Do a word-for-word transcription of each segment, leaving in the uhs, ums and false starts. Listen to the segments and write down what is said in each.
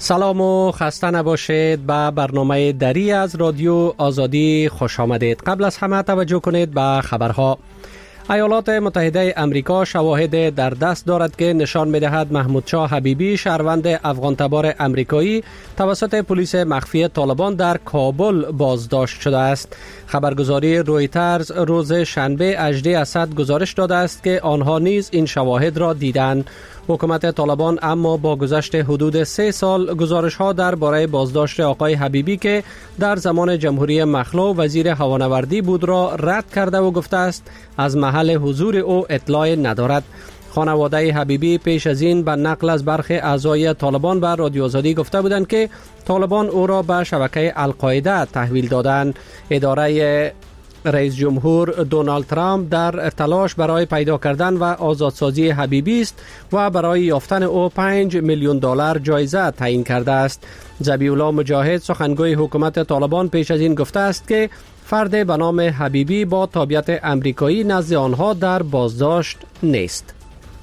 سلام و خسته نباشید. به برنامه دری از رادیو آزادی خوش آمدید. قبل از همه توجه کنید به خبرها. ایالات متحده امریکا شواهد در دست دارد که نشان می‌دهد محمود شاه حبیبی، شهروند افغان تبار امریکایی، توسط پلیس مخفی طالبان در کابل بازداشت شده است. خبرگزاری رویترز روز شنبه هجدهم اسد گزارش داده است که آنها نیز این شواهد را دیدند. حکومت طالبان اما با گذشت حدود سه سال گزارش‌ها درباره بازداشت آقای حبیبی که در زمان جمهوری مخلوع وزیر هوانوردی بود را رد کرده و گفته است از محل حضور او اطلاع ندارد. خانواده حبیبی پیش از این به نقل از برخی اعضای طالبان به رادیو آزادی گفته بودند که طالبان او را به شبکه القاعده تحویل دادند. اداره رئیس جمهور دونالد ترامپ در تلاش برای پیدا کردن و آزادسازی حبیبی است و برای یافتن او پنج میلیون دلار جایزه تعیین کرده است. ذبیح الله مجاهد، سخنگوی حکومت طالبان، پیش از این گفته است که فرد به نام حبیبی با تابعیت امریکایی نزد آنها در بازداشت نیست.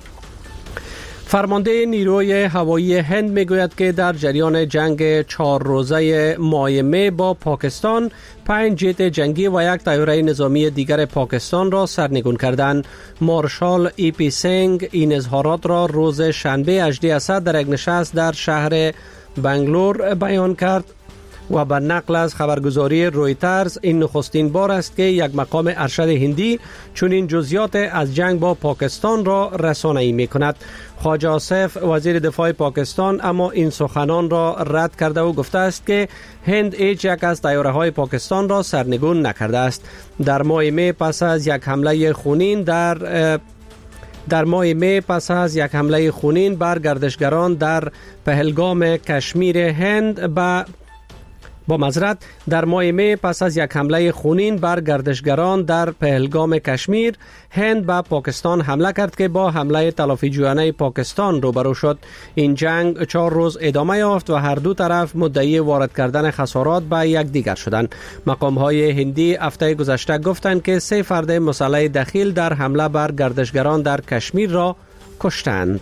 فرمانده نیروی هوایی هند میگوید که در جریان جنگ چهار روزه ماه می با پاکستان پنج جت جنگی و یک طیاره نظامی دیگر پاکستان را سرنگون کردند. مارشال ای پی سنگ این اظهارات را روز شنبه هجدهم اسد در یک نشست در شهر بنگلور بیان کرد و به نقل از خبرگزاری رویترز این نخستین بار است که یک مقام ارشد هندی چنین جزئیات از جنگ با پاکستان را رسانه‌ای می‌کند. خواجه آصف وزیر دفاع پاکستان اما این سخنان را رد کرده و گفته است که هند هیچ یک از طیاره‌های پاکستان را سرنگون نکرده است. در ماه می پس از یک حمله خونین در در ماه می پس از یک حمله خونین بر گردشگران در پهلگام کشمیر هند به با معذرت در ماه می پس از یک حمله خونین بر گردشگران در پهلگام کشمیر هند به پاکستان حمله کرد که با حمله تلافی جویانه پاکستان روبرو شد. این جنگ چهار روز ادامه یافت و هر دو طرف مدعی وارد کردن خسارات به یکدیگر شدند. مقام‌های هندی هفته گذشته گفتند که سه فرد مسلح دخیل در حمله بر گردشگران در کشمیر را کشتند.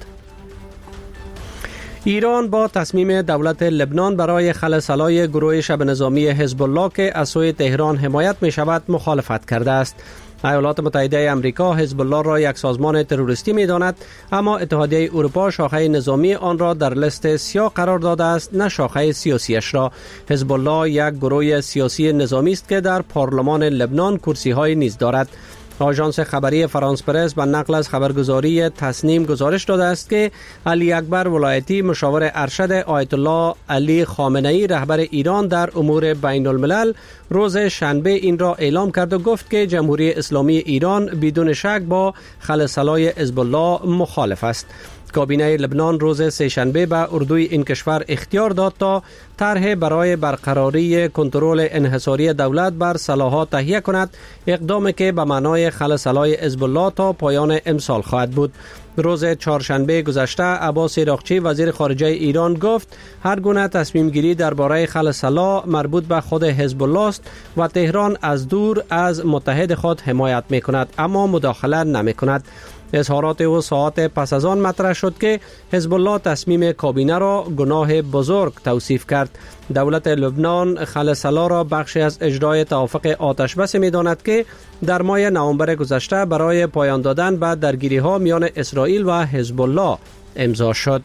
ایران با تصمیم دولت لبنان برای خلسلای گروه شبه نظامی حزب الله که از سوی تهران حمایت می شود مخالفت کرده است. ایالات متحده امریکا حزب الله را یک سازمان تروریستی می داند، اما اتحادیه اروپا شاخه نظامی آن را در لیست سیاه قرار داده است، نه شاخه سیاسیش را. حزب الله یک گروه سیاسی نظامی است که در پارلمان لبنان کرسی های نیز دارد. آژانس خبری فرانس پرس به نقل از خبرگزاری تسنیم گزارش داده است که علی اکبر ولایتی، مشاور ارشد آیت الله علی خامنه‌ای رهبر ایران در امور بین الملل، روز شنبه این را اعلام کرد و گفت که جمهوری اسلامی ایران بدون شک با خلسلای حزب الله مخالف است. کابینه لبنان روز سه شنبه به اردوی این کشور اختیار داد تا طرح برای برقراری کنترل انحصاری دولت بر سلاح‌ها تهیه کند، اقدامی که به معنای خلسلای حزب الله تا پایان امسال خواهد بود. روز چهارشنبه گذشته عباس عراقچی وزیر خارجه ایران گفت هر گونه تصمیم گیری درباره خلسلا مربوط به خود حزب الله است و تهران از دور از متحد خود حمایت می کند اما مداخله نمی کند. اظهارات او ساعات پس از آن مطرح شد که حزب الله تصمیم کابینه را گناه بزرگ توصیف کرد. دولت لبنان خلسلا را بخشی از اجرای توافق آتش بس می داند که در ماه نوامبر گذشته برای پایان دادن به درگیری ها میان اسرائیل و حزب الله امضا شد.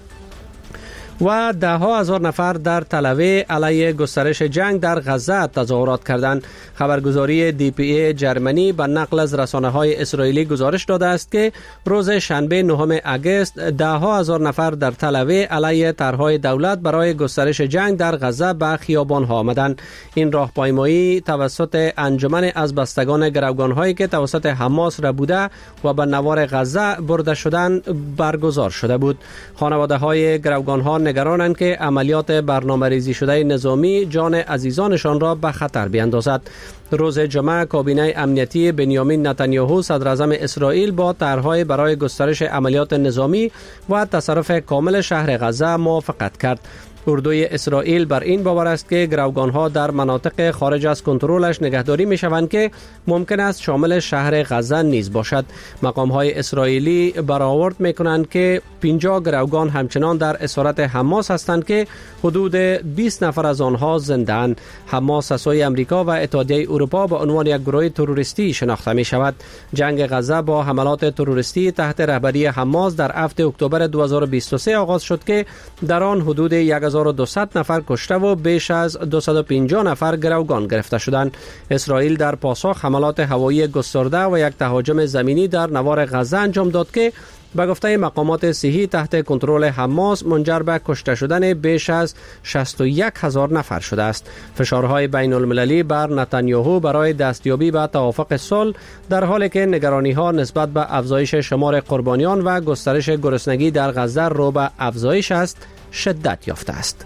و ده ها هزار نفر در تل‌آویو علیه گسترش جنگ در غزه تظاهرات کردند. خبرگزاری دی پی ای جرمنی به نقل از رسانه‌های اسرائیلی گزارش داده است که روز شنبه نهم اگست ده ها هزار نفر در تل‌آویو علیه طرح‌های دولت برای گسترش جنگ در غزه به خیابان‌ها آمدند. این راهپیمایی توسط انجمن از بستگان گروگان‌هایی که توسط حماس را بوده و به نوار غزه برده شدند برگزار شده بود. خانواده‌های گروگان‌ها نگرانند که عملیات برنامه‌ریزی شده نظامی جان عزیزانشان را به خطر بیندازد. روز جمعه کابینه امنیتی بنیامین نتانیاهو صدراعظم اسرائیل با طرح‌های برای گسترش عملیات نظامی و تصرف کامل شهر غزه موافقت کرد. اردوی اسرائیل بر این باور است که گروگان‌ها در مناطق خارج از کنترلش نگهداری می‌شوند که ممکن است شامل شهر غزه نیز باشد. مقام‌های اسرائیلی برآورد می‌کنند که پنجاه گروگان همچنان در اسارت حماس هستند که حدود بیست نفر از آنها زنده‌اند. حماس از سوی آمریکا و اتحادیه اروپا به عنوان یک گروه تروریستی شناخته می‌شود. جنگ غزه با حملات تروریستی تحت رهبری حماس در هفتم اکتبر دو هزار و بیست و سه آغاز شد که در آن حدود هزار و دویست نفر کشته و بیش از دویست و پنجاه نفر گروگان گرفته شدند. اسرائیل در پاسخ حملات هوایی گسترده و یک تهاجم زمینی در نوار غزه انجام داد که به گفته مقامات صحی تحت کنترل حماس منجر به کشته شدن بیش از شصت و یک هزار نفر شده است. فشارهای بین المللی بر نتانیاهو برای دستیابی به توافق صلح در حالی که نگرانی‌ها نسبت به افزایش شمار قربانیان و گسترش گرسنگی در غزه رو به افزایش است شدت یافته است.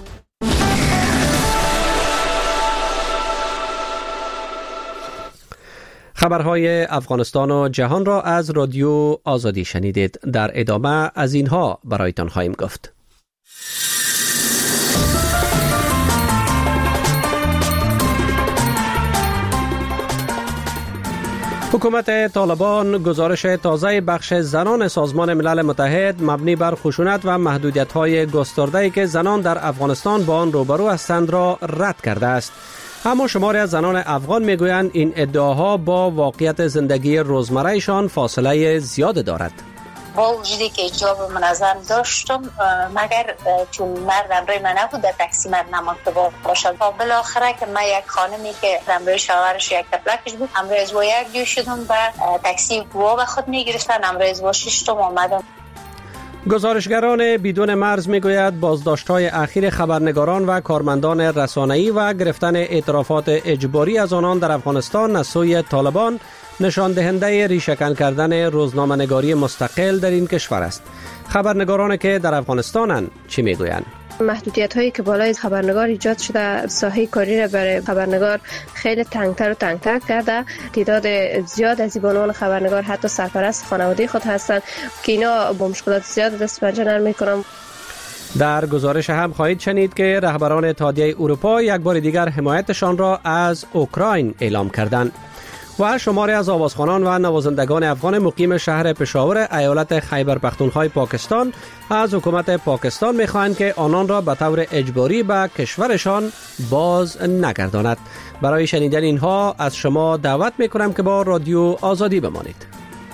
خبرهای افغانستان و جهان را از رادیو آزادی شنیدید. در ادامه از اینها برایتان خواهیم گفت. حکومت طالبان گزارش تازه بخش زنان سازمان ملل متحد مبنی بر خشونت و محدودیت‌های گسترده‌ای که زنان در افغانستان با آن روبرو هستند را رد کرده است. اما شماری از زنان افغان میگویند این ادعاها با واقعیت زندگی روزمره‌شان فاصله زیاد دارد. با وجودی که حجاب منظم داشتم مگر چون مرد امروی من نبود در تاکسی مرد نماند باشد. بالاخره که من یک خانمی که امروی شوهرش یک تپلکش بود امروی از با یک جو شدم و تاکسی گواه به خود میگرفتن. امروی از با ششتم آمدم. گزارشگران بدون مرز میگوید بازداشت‌های اخیر خبرنگاران و کارمندان رسانه‌ای و گرفتن اعترافات اجباری از آنان در افغانستان از سوی طالبان نشان دهنده ریشه‌کن کردن روزنامه‌نگاری مستقل در این کشور است. خبرنگاران که در افغانستانند چی میگویند؟ محدودیت هایی که بالای خبرنگار ایجاد شده ساحه کاری را برای خبرنگار خیلی تنگتر و تنگتر کرده. تعداد زیاد از بانوان خبرنگار حتی سرپرست خانواده خود هستند که اینا با مشکلات زیاد دست پنجه نرم میکنن. در گزارش هم خواهید شنید که رهبران اتحادیه اروپا یک بار دیگر حمایتشان را از اوکراین اعلام کردند. و شماری از آوازخوانان و نوازندگان افغان مقیم شهر پشاور ایالت خیبر پختونخوا پاکستان از حکومت پاکستان می‌خواهند که آنان را به طور اجباری به کشورشان باز نگرداند. برای شنیدن اینها از شما دعوت می‌کنم که با رادیو آزادی بمانید.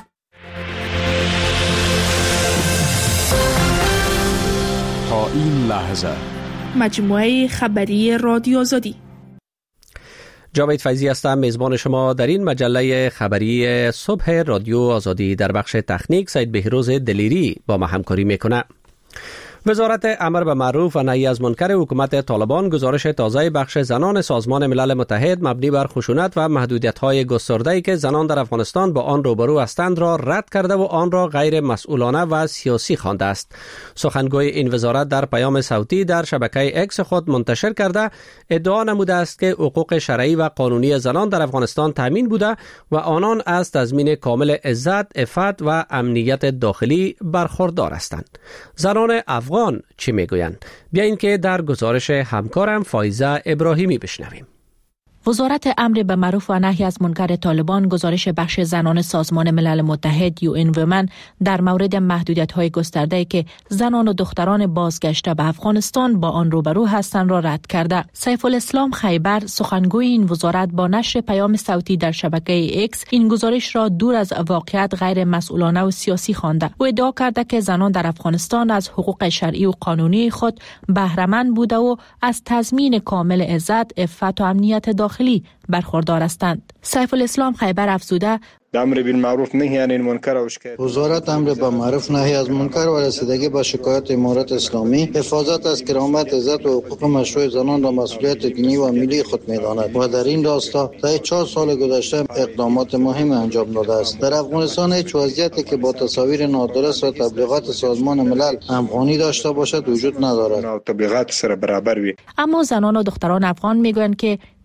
تا این لحظه مجموعه خبری رادیو آزادی. جاوید فیضی هستم، میزبان شما در این مجله خبری صبح رادیو آزادی. در بخش تکنیک سید بهروز دلیری با ما همکاری میکنه. وزارت امر به معروف و نهی از منکر حکومت طالبان گزارش تازه بخش زنان سازمان ملل متحد مبنی بر خشونت و محدودیت‌های گسترده‌ای که زنان در افغانستان با آن روبرو هستند را رد کرده و آن را غیر مسئولانه و سیاسی خوانده است. سخنگوی این وزارت در پیام صوتی در شبکه اکس خود منتشر کرده ادعا نموده است که حقوق شرعی و قانونی زنان در افغانستان تامین بوده و آنان از تضمین کامل عزت، عفت و امنیت داخلی برخوردار هستند. زنان افغان چی میگویند؟ بیایید که در گزارش همکارم فایزه ابراهیمی بشنویم. وزارت امر به معروف و نهی از منکر طالبان گزارش بخش زنان سازمان ملل متحد یو این وومن در مورد محدودیت‌های گسترده‌ای که زنان و دختران بازگشته به افغانستان با آن روبرو هستند را رد کرده. سیف الاسلام خیبر سخنگوی این وزارت با نشر پیام صوتی در شبکه اکس این گزارش را دور از واقعیت غیر مسئولانه و سیاسی خوانده. او ادعا کرده که زنان در افغانستان از حقوق شرعی و قانونی خود بهره‌مند بوده و از تضمین کامل عزت، عفت و امنیت داخلی برخوردار هستند. سیف الاسلام خیبر افزوده امر بالمعروف نهی عن المنکر و شکایت وزارت امر به معروف نهی از منکر و رسیدگی به شکایت امارت اسلامی حفاظت از کرامت، عزت و حقوق مشروع زنان را مسئولیت دینی و ملی خود می‌داند و در این راستا در چهار سال گذشته اقدامات مهم انجام داده است. در افغانستان هیچ وضعیتی که با تصاویر نادرست و تبلیغات سازمان ملل همخوانی داشته باشد وجود ندارد. تبلیغات سره برابر وي. اما زنان و دختران افغان میگویند که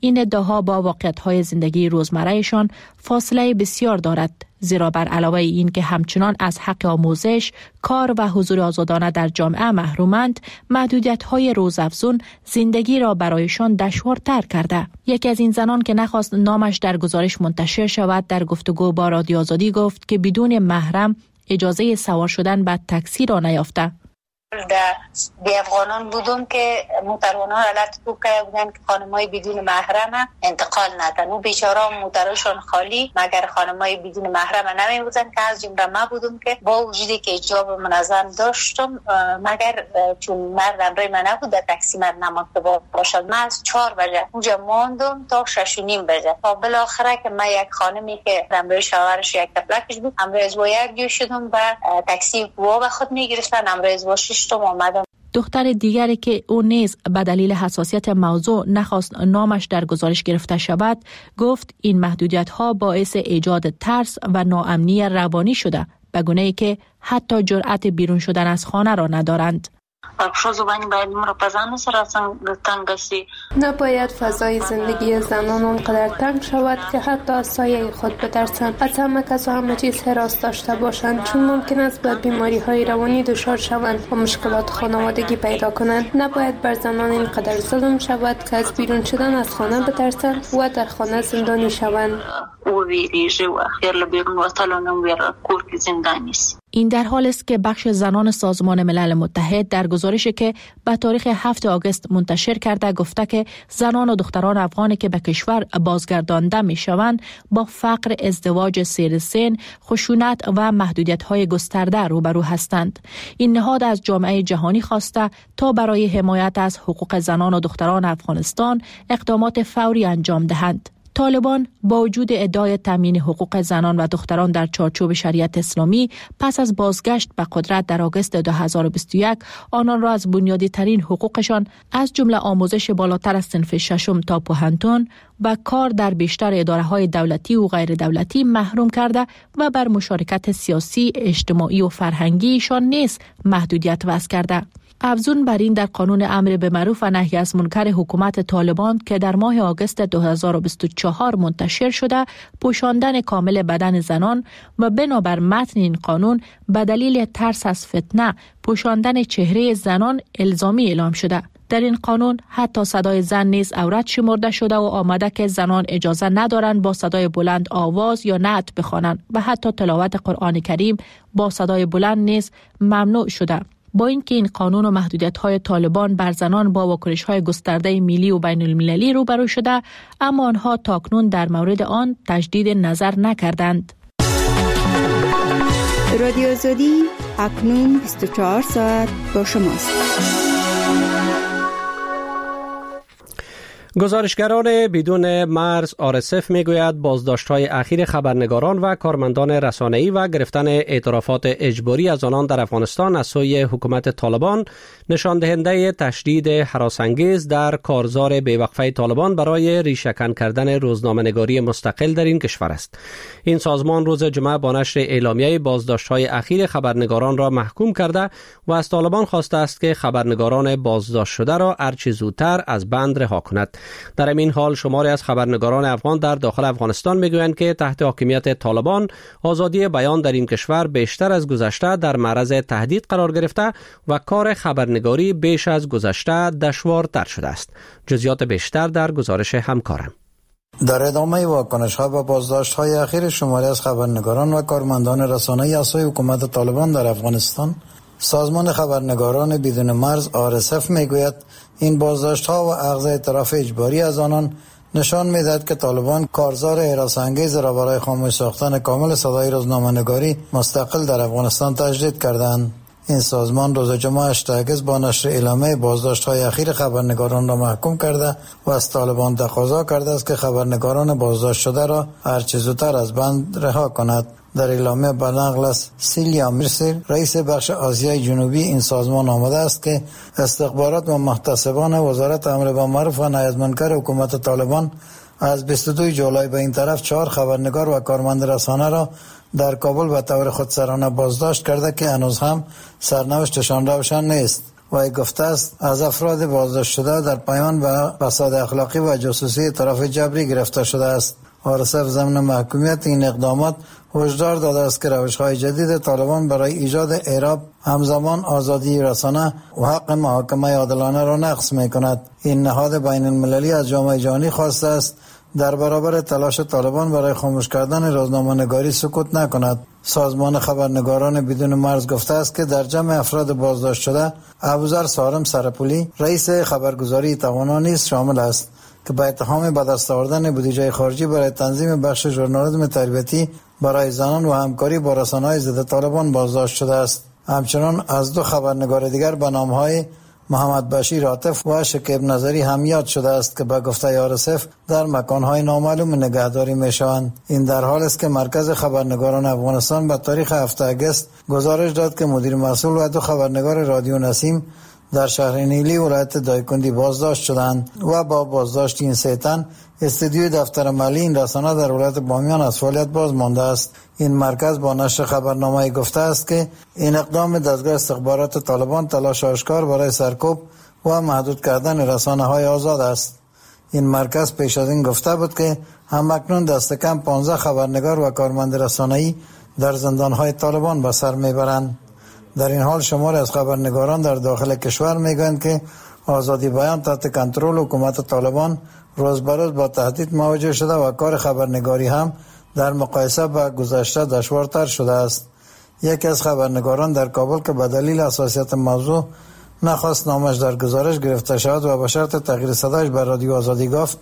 این ادعاها با واقعیت‌های زندگی روزمرهشان فاصله بسیار دارد، زیرا بر علاوه این که همچنان از حق آموزش، کار و حضور آزادانه در جامعه محرومند، محدودیت‌های روزافزون زندگی را برایشان دشوارتر کرده. یکی از این زنان که نخواست نامش در گزارش منتشر شود در گفتگو با رادیو آزادی گفت که بدون محرم اجازه سوار شدن به تاکسی را نیافته. در بی افغانان بودم که موتروانان علت تو که بودن که خانمای بدون محرم انتقال ندن و بیچاره موترشون خالی مگر خانمای بدون محرم نمی بودن که از جمله ما بودم که با وجودی که حجاب منظم داشتم مگر چون مردم روی من نبود در تاکسی من نماخته باشد. من از چهار بجه اونجا ماندم تا شش و نیم بجه تا بالاخره که من یک خانمی که امروی شوهرش یک تفلکش بود امروز با یک جو شدم و تاکسی و به خود میگرفتن امروز با شش دختر دیگری که او نیز به دلیل حساسیت موضوع نخواست نامش در گزارش گرفته شود گفت این محدودیت ها باعث ایجاد ترس و ناامنی روانی شده به گونه‌ای که حتی جرأت بیرون شدن از خانه را ندارند. نباید فضای زندگی زنان آنقدر تنگ شود که حتی از سایه خود بترسند. از همه کس و همه چیز حراس داشته باشند چون ممکن است به بیماری های روانی دچار شوند و مشکلات خانوادگی پیدا کنند. نباید بر زنان اینقدر ظلم شود که از بیرون شدن از خانه بترسند و در خانه زندانی شوند. این در حال است که بخش زنان سازمان ملل متحد در گزارشی که به تاریخ هفتم آگوست منتشر کرده گفته که زنان و دختران افغانی که به کشور بازگردانده می شوند با فقر، ازدواج سیر سن، خشونت و محدودیت‌های گسترده روبرو هستند. این نهاد از جامعه جهانی خواسته تا برای حمایت از حقوق زنان و دختران افغانستان اقدامات فوری انجام دهند. طالبان با وجود ادعای تامین حقوق زنان و دختران در چارچوب شریعت اسلامی پس از بازگشت به قدرت در آگوست دو هزار و بیست و یک آنان را از بنیادی ترین حقوقشان از جمله آموزش بالاتر از صنف ششم تا پوهنتون و کار در بیشتر اداره‌های دولتی و غیر دولتی محروم کرده و بر مشارکت سیاسی، اجتماعی و فرهنگیشان نیز محدودیت وضع کرده. افزون بر این در قانون امر به معروف و نهی از منکر حکومت طالبان که در ماه آگوست دو هزار و بیست و چهار منتشر شده پوشاندن کامل بدن زنان و بنابر متن این قانون به دلیل ترس از فتنه پوشاندن چهره زنان الزامی اعلام شده. در این قانون حتی صدای زن نیز عورت شمرده شده و آمده که زنان اجازه ندارند با صدای بلند آواز یا نعت بخوانند و حتی تلاوت قرآن کریم با صدای بلند نیز ممنوع شده. با اینکه این قانون و محدودیت‌های طالبان بر زنان با واکنش‌های گسترده ملی و بین المللی روبرو شده، اما آنها تاکنون در مورد آن تجدید نظر نکردند. رادیو آزادی اکنون بیست و چهار ساعت با شماست. گزارشگران بدون مرز آر اس اف میگوید بازداشت‌های اخیر خبرنگاران و کارمندان رسانه‌ای و گرفتن اعترافات اجباری از آنان در افغانستان از سوی حکومت طالبان نشان دهنده تشدید هراس‌انگیز در کارزار بیوقفه طالبان برای ریشه‌کن کردن روزنامه‌نگاری مستقل در این کشور است. این سازمان روز جمعه با نشر اعلامیه بازداشت‌های اخیر خبرنگاران را محکوم کرده و از طالبان خواسته است که خبرنگاران بازداشت شده را هرچه زودتر از بند رها کند. در این حال شماری از خبرنگاران افغان در داخل افغانستان میگویند که تحت حاکمیت طالبان آزادی بیان در این کشور بیشتر از گذشته در معرض تهدید قرار گرفته و کار خبرنگاری بیش از گذشته دشوارتر شده است. جزئیات بیشتر در گزارش همکارم. در ادامه واکنش‌ها به بازداشت‌های اخیر شماری از خبرنگاران و کارمندان رسانه‌ای از سوی حکومت طالبان در افغانستان، سازمان خبرنگاران بدون مرز آر اس اف میگوید این بازداشت‌ها و اخذ اعتراف اجباری از آنان نشان می‌دهد که طالبان کارزار هراس‌انگیز را برای خاموش ساختن کامل صدای روزنامه‌نگاری مستقل در افغانستان تجدید کردند. این سازمان روز جمعه هشتم آگوست با نشر اعلامیه بازداشت‌های اخیر خبرنگاران را محکوم کرده و از طالبان تقاضا کرده است که خبرنگاران بازداشت شده را هرچه زودتر از بند رها کند. در اعلامیه به نقل از سیلیا میرسیر رئیس بخش آسیای جنوبی این سازمان آمده است که استخبارات و محتسبان وزارت امر بالمعروف و نهی از منکر حکومت طالبان از بیست و دو جولای به این طرف چهار خبرنگار و کارمند رسانه را در کابل به طور خودسرانه بازداشت کرده که هنوز هم سرنوشتشان روشن نیست. و گفته است از افراد بازداشت شده در پایان به فساد اخلاقی و جاسوسی طرف جبری گرفته شده است. آر اس اف ضمن محکومیت این اقدامات هشدار داده است که روش‌های جدید طالبان برای ایجاد اعراب همزمان آزادی رسانه و حق محاکمه عادلانه را نقض می‌کند. این نهاد بین المللی از جامعه جهانی خواسته است در برابر تلاش طالبان برای خاموش کردن روزنامه‌نگاری سکوت نکند. سازمان خبرنگاران بدون مرز گفته است که در جمع افراد بازداشت شده ابوذر سارم سرپولی رئیس خبرگزاری توانا نیز شامل است که به اتهام به دست آوردن بودجه خارجی برای تنظیم بخش ژورنالیسم تربیتی برای زنان و همکاری با رسانه‌های ضد طالبان بازداشت شده است. همچنان از دو خبرنگار دیگر به نام‌های محمد بشیر عاطف و شکیب نظری هم یاد شده است که به گفته آر اس اف در مکان‌های نامعلوم نگهداری می‌شوند. این در حالی است که مرکز خبرنگاران افغانستان به تاریخ هفتم آگوست گزارش داد که مدیر مسئول و دو خبرنگار رادیو نسیم در شهر نیلی ولایت دایکندی بازداشت شدند و با بازداشت این سه تن استودیوی دفتر ملی این رسانه در ولایت بامیان از فعالیت باز مانده است. این مرکز با نشر خبرنامه گفته است که این اقدام دستگاه استخبارات طالبان تلاش آشکار برای سرکوب و محدود کردن رسانه‌های آزاد است. این مرکز پیش از این گفته بود که همکنون دست کم پانزده خبرنگار و کارمند رسانه‌ای در زندان‌های طالبان به سر میبرند. در این حال شماری از خبرنگاران در داخل کشور میگویند که آزادی بیان تحت کنترل حکومت طالبان روز به روز با تهدید مواجه شده و کار خبرنگاری هم در مقایسه با گذشته دشوارتر شده است. یکی از خبرنگاران در کابل که به دلیل حساسیت موضوع نخواست نامش در گزارش گرفته شود و به شرط تغییر صدایش به رادیو آزادی گفت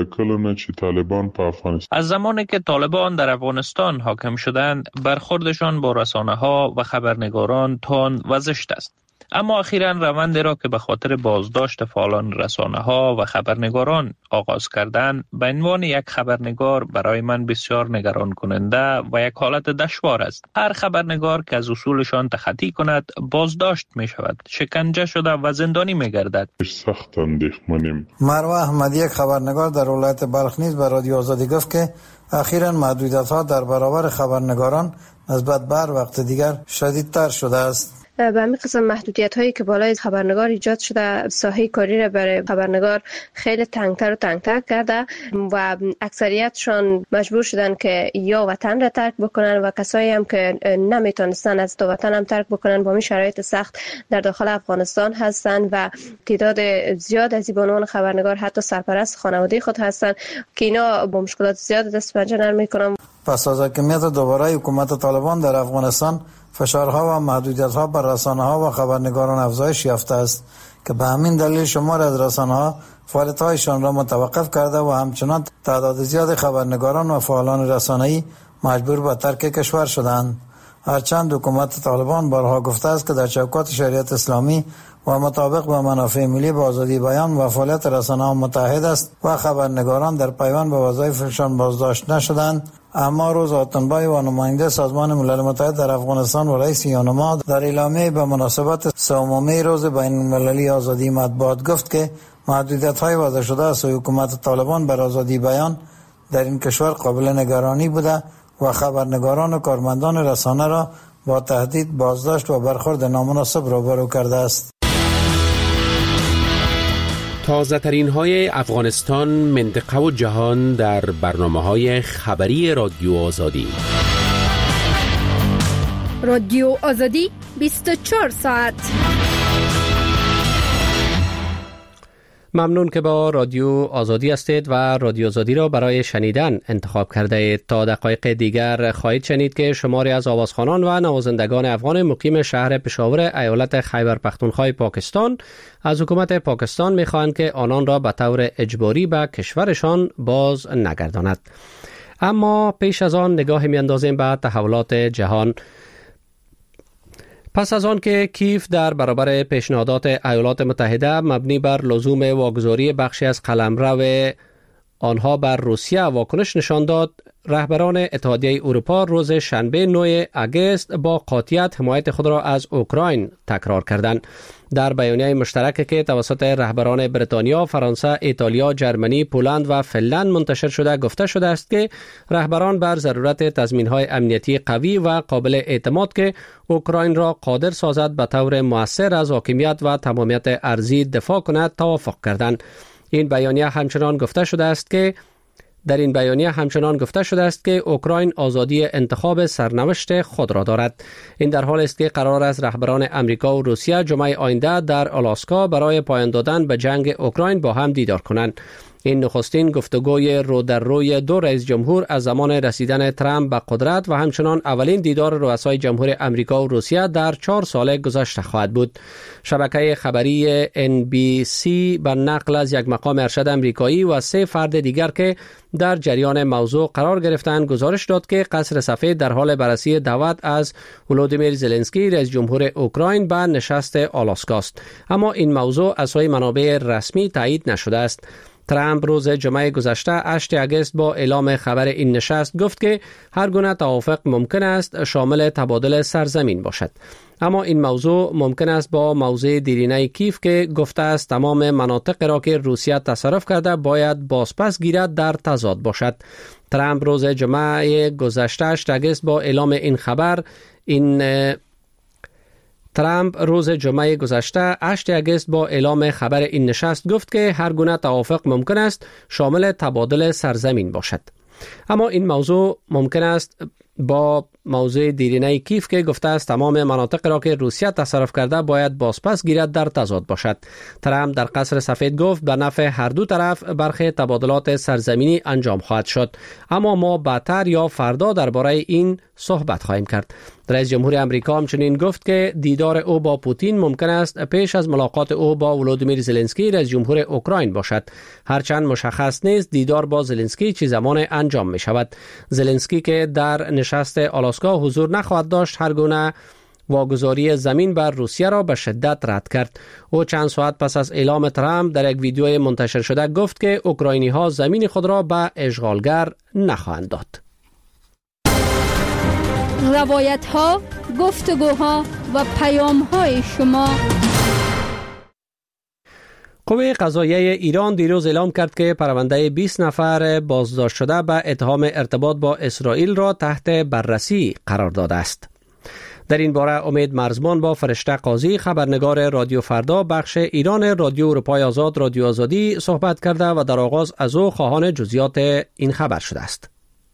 طالبان په افغانستان از زمانی که طالبان در افغانستان حاکم شدند برخوردشان با رسانه‌ها و خبرنگاران تند و زشت است. اما اخیراً روندی را که به خاطر بازداشت فعالان رسانه‌ها و خبرنگاران آغاز کردند به عنوان یک خبرنگار برای من بسیار نگران کننده و یک حالت دشوار است. هر خبرنگار که از اصولشان تخطی کند بازداشت می شود، شکنجه شده و زندانی می گردد. سخت اندیشمنیم. مروه احمدی یک خبرنگار در ولایت بلخ نیز به رادیو آزادی گفت که اخیراً محدودیت‌ها در برابر خبرنگاران نسبت به هر وقت دیگر شدیدتر شده است. به همین قسم محدودیت هایی که بالای خبرنگار ایجاد شده ساحه کاری را برای خبرنگار خیلی تنگتر و تنگتر کرده و اکثریتشان مجبور شدن که یا وطن را ترک بکنن و کسایی هم که نمیتونستن از دو وطن هم ترک بکنن با این شرایط سخت در داخل افغانستان هستند و تعداد زیاد از بانوان خبرنگار حتی سرپرست خانواده خود هستند که اینا با مشکلات زیاد دست پنجه نرم میکنن. پس از حاکمیت دوباره حکومت طالبان در افغانستان فشارها و محدودیت‌ها بر رسانه‌ها و خبرنگاران افزایش یافته است که به همین دلیل شمار از رسانه‌ها فعالیت‌هایشان را متوقف کرده و همچنان تعداد زیاد خبرنگاران و فعالان رسانه‌ای مجبور به ترک کشور شدند. هرچند حکومت طالبان بارها گفته است که در چوکات شریعت اسلامی و مطابق با منافع ملی به آزادی بیان و فعالیت رسانه‌ها متحد است و خبرنگاران در پیوند به وظایفشان بازداشت نشدند، اما روز آتنبای و نماینده سازمان ملل متحد در افغانستان و رئیس یونما در اعلامیه به مناسبت سوم می روز بین المللی آزادی مطبوعات گفت که محدودیت‌های وضع شده از حکومت طالبان بر آزادی بیان در این کشور قابل نگرانی بوده و خبرنگاران و کارمندان رسانه را با تهدید، بازداشت و برخورد نامناسب روبرو کرده است. تازه ترین های افغانستان، منطقه و جهان در برنامه های خبری رادیو آزادی. رادیو آزادی بیست و چهار ساعت. ممنون که با رادیو آزادی هستید و رادیو آزادی را برای شنیدن انتخاب کرده اید. تا دقایق دیگر خواهید شنید که شماری از آوازخوانان و نوازندگان افغان مقیم شهر پشاور ایالت خیبر پختونخوا پاکستان از حکومت پاکستان می‌خواهند که آنان را به طور اجباری به کشورشان باز نگرداند. اما پیش از آن نگاه می‌اندازیم به تحولات جهان. پس از آن که کیف در برابر پیشنهادات ایالات متحده مبنی بر لزوم واگذاری بخشی از قلمرو آنها بر روسیه واکنش نشان داد، رهبران اتحادیه اروپا روز شنبه نه آگوست با قاطعیت حمایت خود را از اوکراین تکرار کردند. در بیانیه مشترکی که توسط رهبران بریتانیا، فرانسه، ایتالیا، جرمنی، پولند و فنلند منتشر شده گفته شده است که رهبران بر ضرورت تضمین‌های امنیتی قوی و قابل اعتماد که اوکراین را قادر سازد به طور مؤثر از حاکمیت و تمامیت ارضی دفاع کند توافق کردند. این بیانیه همچنان گفته شده است که در این بیانیه همچنان گفته شده است که اوکراین آزادی انتخاب سرنوشت خود را دارد. این در حالی است که قرار است رهبران امریکا و روسیه جمعه آینده در آلاسکا برای پایان دادن به جنگ اوکراین با هم دیدار کنند. این نخستین گفتگوی رو در روی دو رئیس جمهور از زمان رسیدن ترامپ به قدرت و همچنان اولین دیدار رؤسای جمهور امریکا و روسیه در چهار سال گذشته خواهد بود. شبکه خبری ان بی سی به نقل از یک مقام ارشد امریکایی و سه فرد دیگر که در جریان موضوع قرار گرفتند گزارش داد که قصر سفید در حال بررسی دعوت از ولودیمیر زلنسکی رئیس جمهور اوکراین به نشست آلاسکا است، اما این موضوع از سوی منابع رسمی تایید نشده است. ترامپ روز جمعه گذشته هشت آگوست با اعلام خبر این نشست گفت که هر گونه توافق ممکن است شامل تبادل سرزمین باشد، اما این موضوع ممکن است با موضع دیرینه کیف که گفته است تمام مناطق را که روسیه تصرف کرده باید بازپس گیرد در تضاد باشد. ترامپ روز جمعه گذشته هشت آگوست با اعلام این خبر این ترامپ روز جمعه گذشته هشت آگوست با اعلام خبر این نشست گفت که هر گونه توافق ممکن است شامل تبادل سرزمین باشد، اما این موضوع ممکن است با موضوع دیرینه کیف که گفته است تمام مناطق را که روسیه تصرف کرده باید بازپس گیرد در تضاد باشد. ترامپ در قصر سفید گفت به نفع هر دو طرف برخی تبادلات سرزمینی انجام خواهد شد، اما ما بعدتر یا فردا درباره این صحبت خواهیم کرد. رئیس جمهور امریکا همچنین گفت که دیدار او با پوتین ممکن است پیش از ملاقات او با ولودیمیر زلنسکی رئیس جمهور اوکراین باشد، هرچند مشخص نیست دیدار با زلنسکی چه زمان انجام می شود. زلنسکی که در نشست آلاسکا حضور نخواهد داشت هر گونه واگذاری زمین بر روسیه را به شدت رد کرد. او چند ساعت پس از اعلام ترامپ در یک ویدیو منتشر شده گفت که اوکراینی ها زمین خود را به اشغالگر نخواهند داد. روایت ها، گفتگوها و پیام های شما. قوه قضاییه ایران دیروز اعلام کرد که پرونده بیست نفر بازداشت شده به اتهام ارتباط با اسرائیل را تحت بررسی قرار داده است. در این باره امید مرزبان با فرشته قاضی خبرنگار رادیو فردا بخش ایران رادیو اروپای آزاد رادیو آزادی صحبت کرده و در آغاز از او خواهان جزئیات این خبر شده است.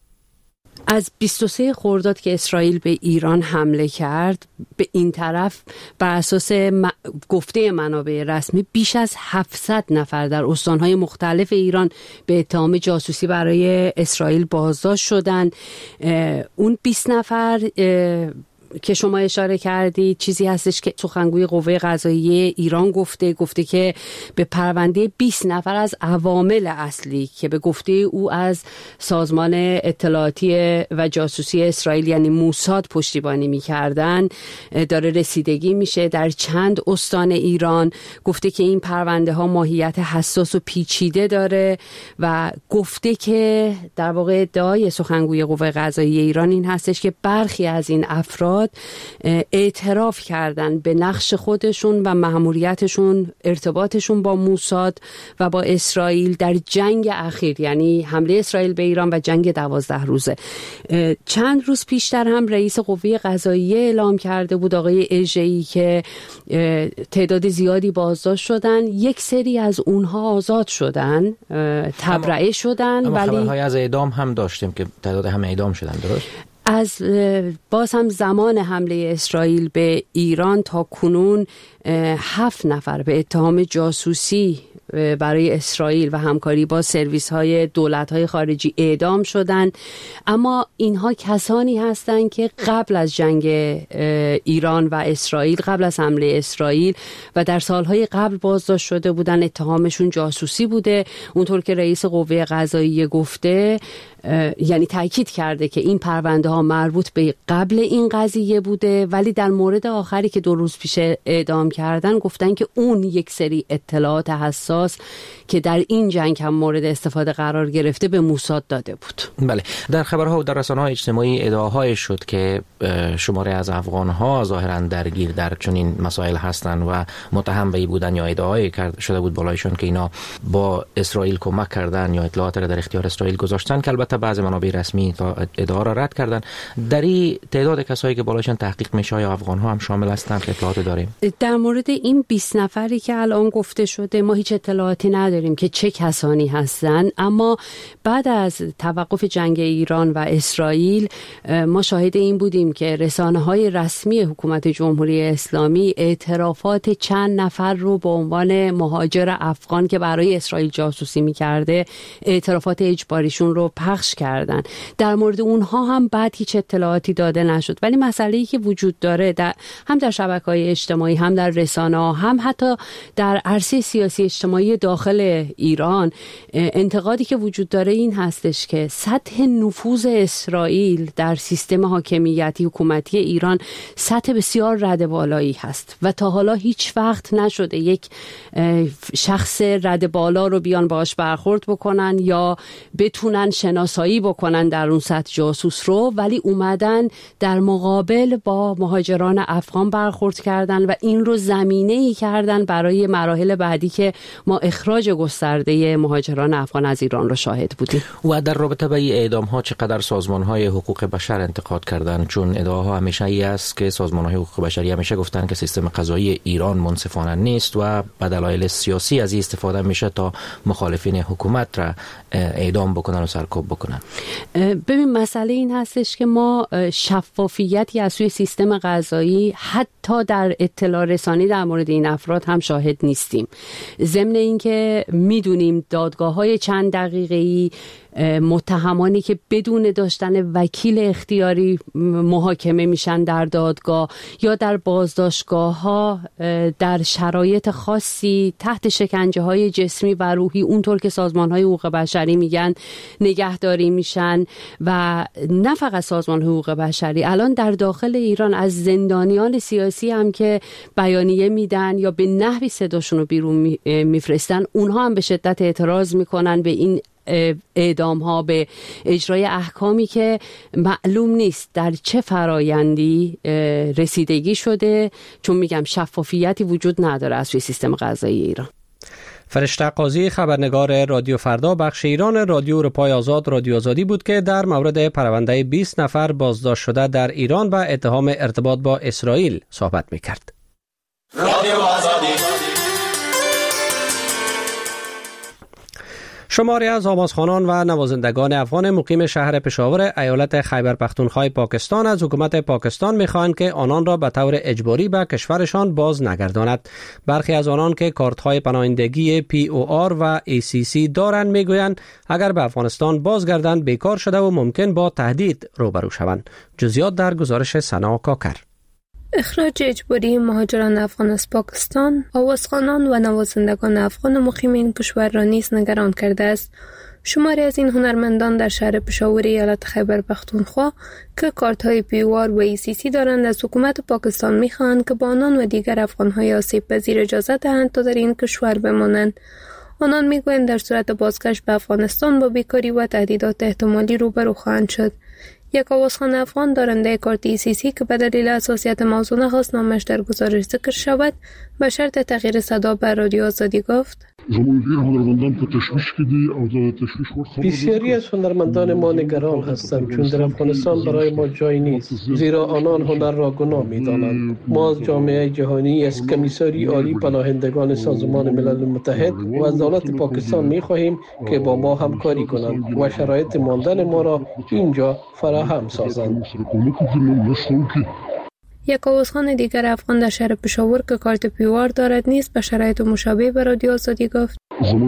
از بیست و سه خرداد که اسرائیل به ایران حمله کرد به این طرف بر اساس م... گفته منابع رسمی بیش از هفتصد نفر در استانهای مختلف ایران به اتهام جاسوسی برای اسرائیل بازداشت شدند. اون بیست نفر که شما اشاره کردید چیزی هستش که سخنگوی قوه قضاییه ایران گفته گفته که به پرونده بیست نفر از عوامل اصلی که به گفته او از سازمان اطلاعاتی و جاسوسی اسرائیل یعنی موساد پشتیبانی می‌کردن داره رسیدگی میشه در چند استان ایران. گفته که این پرونده ها ماهیت حساس و پیچیده داره و گفته که در واقع ادعای سخنگوی قوه قضاییه ایران این هستش که برخی از این افراد اعتراف کردن به نقش خودشون و مأموریتشون ارتباطشون با موساد و با اسرائیل در جنگ اخیر، یعنی حمله اسرائیل به ایران و جنگ دوازده روزه. چند روز پیشتر هم رئیس قوه قضاییه اعلام کرده بود آقای اژه‌ای که تعداد زیادی بازداشت شدن، یک سری از اونها آزاد شدن، تبرئه شدن، ولی خبرهای از اعدام هم داشتیم که تعداد همه اعدام شدن. درست؟ از باز هم زمان حمله اسرائیل به ایران تا کنون هفت نفر به اتهام جاسوسی برای اسرائیل و همکاری با سرویس های دولت های خارجی اعدام شدن، اما اینها کسانی هستند که قبل از جنگ ایران و اسرائیل، قبل از حمله اسرائیل و در سالهای قبل بازداشت شده بودن، اتهامشون جاسوسی بوده. اونطور که رئیس قوه قضاییه گفته، یعنی تاکید کرده که این پرونده ها مربوط به قبل این قضیه بوده، ولی در مورد آخری که دو روز پیش اعدام کردن گفتن که اون یک سری اطلاعات حساس حساس که در این جنگ هم مورد استفاده قرار گرفته به موساد داده بود. بله، در خبرها و در رسانه‌های اجتماعی ادعاهای شد که شماره از افغان‌ها ظاهراً درگیر در چنین مسائل هستند و متهم به بودن یا ادعای شده بود بالایشان که اینا با اسرائیل کمک کردن یا اطلاعات را در اختیار اسرائیل گذاشتن، که البته بعضی منابع رسمی ادعا را رد کردن. در این تعداد کسایی که بالایشان تحقیق میشه یا افغان‌ها هم شامل هستند که اطلاعات داریم؟ در مورد این بیست نفری که الان گفته شده ما هیچ اطلاعاتی نداریم که چه کسانی هستند، اما بعد از توقف جنگ ایران و اسرائیل ما شاهد این بودیم که رسانه‌های رسمی حکومت جمهوری اسلامی اعترافات چند نفر رو به عنوان مهاجر افغان که برای اسرائیل جاسوسی می‌کرده اعترافات اجباریشون رو پخش کردن. در مورد اونها هم بعد هیچ اطلاعاتی داده نشد. ولی مسئله‌ای که وجود داره در هم در شبکه‌های اجتماعی، هم در رسانه‌ها، هم حتی در عرصه سیاسی اجتماعی داخل ایران، انتقادی که وجود داره این هستش که سطح نفوذ اسرائیل در سیستم حاکمیتی حکومتی ایران سطح بسیار رده بالایی هست و تا حالا هیچ وقت نشده یک شخص رده بالا رو بیان باهاش برخورد بکنن یا بتونن شناسایی بکنن در اون سطح جاسوس رو، ولی اومدن در مقابل با مهاجران افغان برخورد کردن و این رو زمینه‌ای کردن برای مراحل بعدی که ما اخراج گسترده مهاجران افغان از ایران رو شاهد بودیم. و در رابطه با این اعدام‌ها چقدر سازمان‌های حقوق بشر انتقاد کردن؟ چون ادعاها همیشه ای است که سازمان‌های حقوق بشری همیشه گفتن که سیستم قضایی ایران منصفانه نیست و به دلایل سیاسی از این استفاده میشه تا مخالفین حکومت را اعدام بکنن و سرکوب بکنن. ببین مسئله این هستش که ما شفافیتی از سوی سیستم قضایی حتی در اطلاع رسانی در مورد این افراد هم شاهد نیستیم. ضمن اینکه میدونیم دادگاه‌های چند دقیقه‌ای متهمانی که بدون داشتن وکیل اختیاری محاکمه میشن در دادگاه یا در بازداشتگاه ها در شرایط خاصی تحت شکنجه های جسمی و روحی اونطور که سازمان های حقوق بشری میگن نگهداری میشن. و نه فقط سازمان حقوق بشری، الان در داخل ایران از زندانیان سیاسی هم که بیانیه میدن یا به نحوی صداشون رو بیرون میفرستن، اونها هم به شدت اعتراض میکنن به این اعدام ها، به اجرای احکامی که معلوم نیست در چه فرایندی رسیدگی شده، چون میگم شفافیتی وجود نداره از سوی سیستم قضایی ایران. فرشته قاضی، خبرنگار رادیو فردا بخش ایران رادیو اروپای آزاد رادیو آزادی بود که در مورد پرونده بیست نفر بازداشت شده در ایران و اتهام ارتباط با اسرائیل صحبت میکرد. رادیو آزادی. شماری از آوازخوانان و نوازندگان افغان مقیم شهر پشاور ایالت خیبر پختونخوا پاکستان از حکومت پاکستان می‌خواهند که آنان را به طور اجباری به کشورشان باز نگرداند. برخی از آنان که کارت‌های پناهندگی پی او آر و ای سی سی دارند میگویند اگر به افغانستان بازگردند بیکار شده و ممکن با تهدید روبرو شوند. جزئیات در گزارش سنا کاکر. اخراج اجباری مهاجران افغان از پاکستان، آوازخوانان و نوازندگان افغان مقیم این کشور را نیز نگران کرده است. شماری از این هنرمندان در شهر پشاور ایالت خیبر پختونخوا که کارت‌های پی او آر و ای سی سی دارند از حکومت پاکستان می‌خواهند که با آنان و دیگر افغان‌های آسیب پذیر اجازه دهند تا در این کشور بمانند. آنان می‌گویند در صورت بازگشت به افغانستان با بیکاری و تهدیدات احتمالی روبرو خواهند شد. یک آوازخوان افغان دارنده کارت ای سی سی که به دلیل حساسیت موضوع نخواست نامش در گزارش ذکر شود، به شرط تغییر صدا بر رادیو آزادی گفت: بسیاری از هنرمندان ما نگران هستند چون در افغانستان برای ما جای نیست، زیرا آنان هنر را گناه می‌دانند. ما از جامعه جهانی، از کمیساری عالی پناهندگان سازمان ملل متحد و از دولت پاکستان می‌خواهیم که با ما همکاری کنند و شرایط ماندن ما را اینجا فراهم سازند. یک آوازخوان دیگر افغان در شهر پشاور که کارت پی او آر دارد نیز به شرایط مشابه به رادیو آزادی گفت: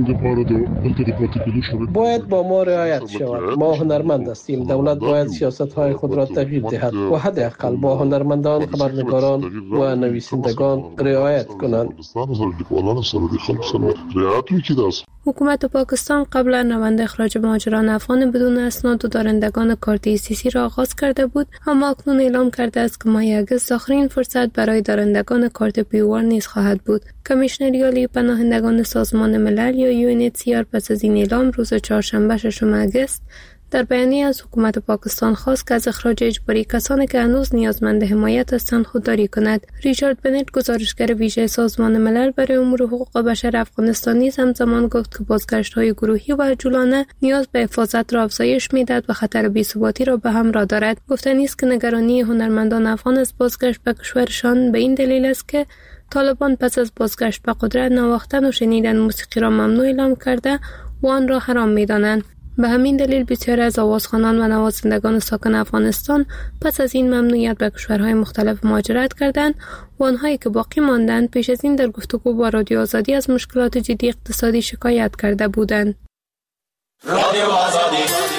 باید با ما رعایت شود. ما هنرمند هستیم. دولت باید سیاست‌های خود را تغییر دهد و حداقل با هنرمندان، خبرنگاران و نویسندگان رعایت کنند. حکومت پاکستان قبلا روند اخراج مهاجران افغان بدون اسناد و دارندگان کارت سی سی را آغاز کرده بود، اما اکنون اعلام کرده است که ماه اگست آخرین فرصت برای دارندگان کارت پیوار نیز خواهد بود. کمیشنر عالی پناهندگان سازمان ملل یا یو ان اچ سی آر پس از این اعلام روز چهارشنبه ششم اگست در بیانیه از حکومت پاکستان خواست که از اخراج اجباری کسانی که هنوز نیازمند حمایت هستند خودداری کند. ریچارد بنت، گزارشگر ویژه سازمان ملل برای امور حقوق بشر افغانستان، نیز همزمان گفت که بازگشت‌های گروهی و عجولانه نیاز به حفاظت را افزایش می‌دهد و خطر بی‌ثباتی را به همراه دارد. گفتنی است که نگرانی هنرمندان افغان از بازگشت به کشورشان به این دلیل است که طالبان پس از بازگشت به قدرت نواختن و شنیدن موسیقی را ممنوع اعلام کرده و آن را حرام می‌دانند. به همین دلیل بسیاری از آوازخوانان و نوازندگان ساکن افغانستان پس از این ممنوعیت به کشورهای مختلف مهاجرت کردند و آنهایی که باقی ماندند پیش از این در گفتگو با رادیو آزادی از مشکلات جدی اقتصادی شکایت کرده بودند. رادیو آزادی